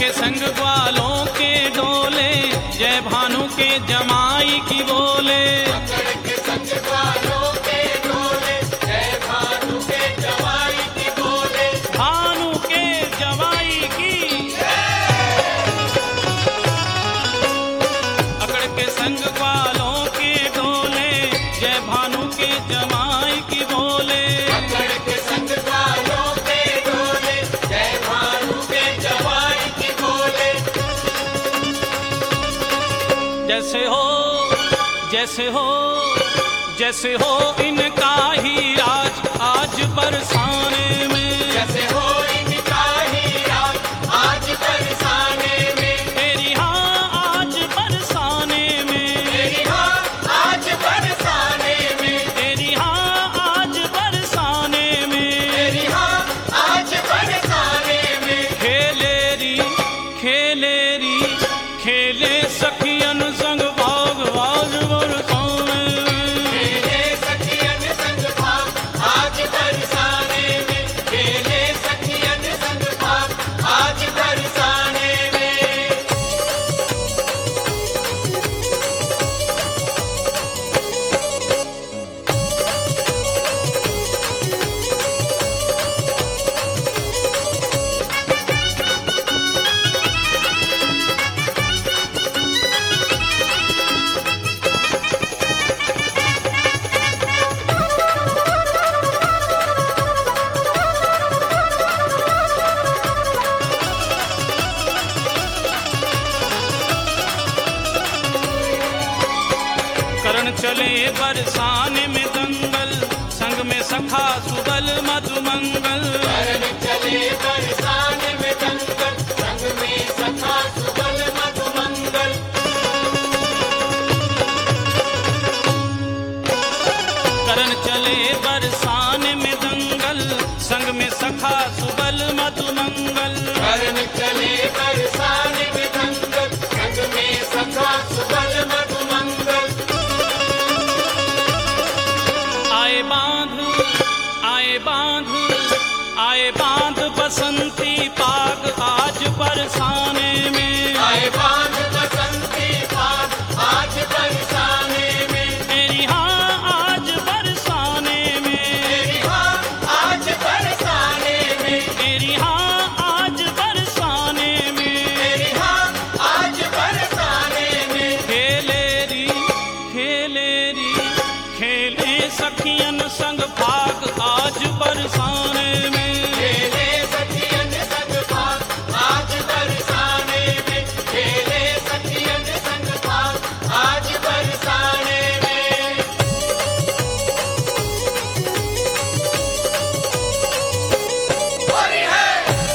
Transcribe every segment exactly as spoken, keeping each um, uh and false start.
के संग ग्वालों के डोले, जय भानु के जमाई की बोले। पकड़ के संग ग्वालों के डोले, जय भानु के जमाई की बोले। भानु के जमाई की अकड़ के संग ग्वालों के डोले, जय भानु के जमाई की बोले। पकड़ के संग ग्वालों के डोले, जय भानु के जमाई की बोले। जैसे हो जैसे हो जैसे हो इनका ही राज आज बरसाने में। जैसे हो इनका ही राज आज बरसाने में। तेरी हाँ आज बरसाने में। तेरी हाँ आज बरसाने में। तेरी हाँ आज बरसाने में। तेरी हाँ आज बरसाने में। खेले री खेले री खेले सखियन संग भाग आज बरसाने में। खेले सखियन संग भाग आज बरसाने में। खेले सखियन संग भाग आज बरसाने में। करण चले बरसाने में दंगल, संग में सखा सुबल मधुमंगल। करण चले बरसाने में दंगल, संग में सखा सुबल मधुमंगल। करण चले बरसाने में दंगल, संग में सखा सुबल मधुमंगल। करण चले बरसाने में दंगल, संग में सखा सुबल मधुमंगल। आए बांध आए बांध आए बांध बसंती पाग आज बरसाने में। आए बांध बसंती पाग आज बरसाने में। तेरी हाँ आज बरसाने में। तेरी हाँ आज बरसाने में। तेरी हाँ आज बरसाने में। तेरी हाँ आज बरसाने में। खेले री खेले री खेले सखियन संग भाग आज बरसाने में। खेले सखियन संग भाग आज बरसाने में। खेले सखियन संग भाग आज बरसाने में। होली है।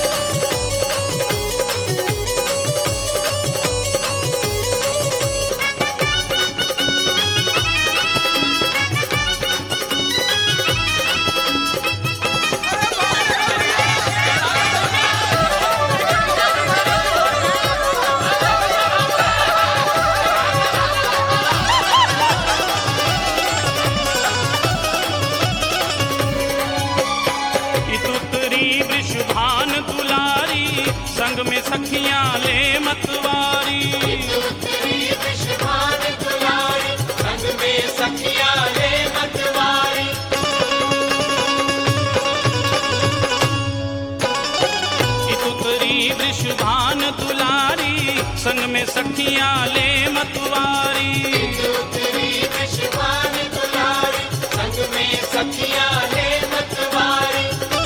इतुतरी वृषभान दुलारी, संग में सखियां ले मतवारी। उत्तरी विषभान दुलारी, संग में सखिया ले मतवारी। इतुतरी वृषभान दुलारी, संग में सखियां ले मतवारी। उत्तरी विषभान दुलारी, संग में सखिया ले मतवारी।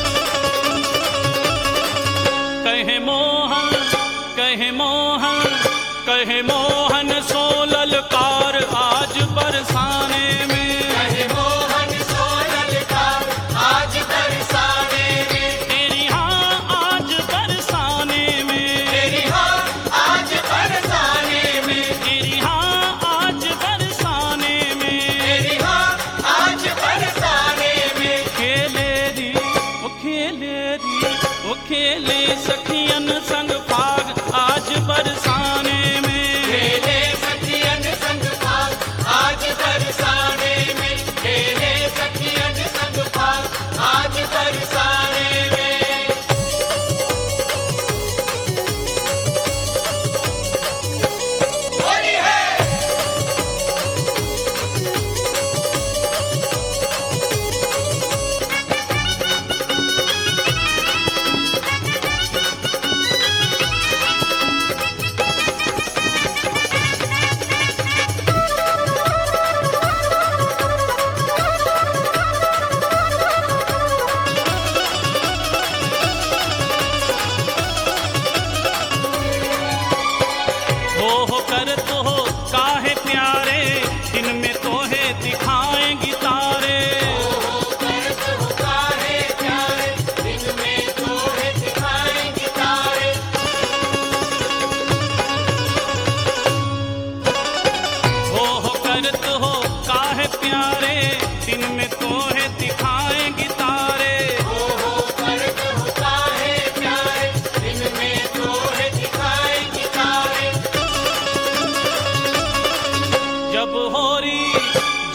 कहे मोहन कहे मोहन कहे मोहन सो ललकार आज बरसाने में। कहे मोहन सो ललकार आज बरसाने में। तेरी हाँ आज बरसाने में। तेरी हाँ आज बरसाने में। तेरी हाँ आज बरसाने में। तेरी हाँ आज बरसाने में। खेले री ओ खेले री ओ खेले सखियन संग भाग आज बरसाने में। खेले सखियन संग भाग आज बरसाने में। खेले सखियन संग भाग आज बरसाने में।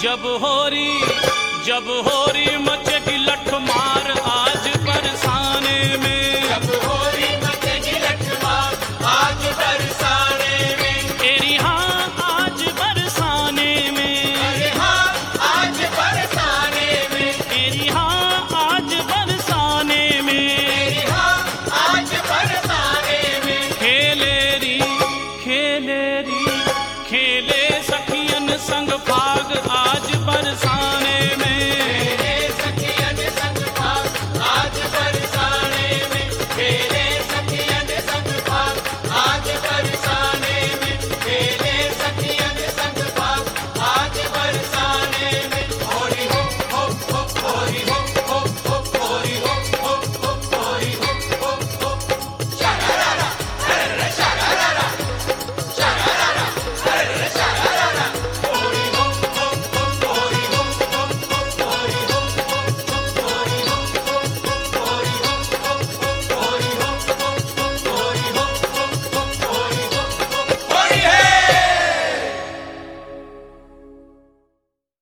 जब होरी जब होरी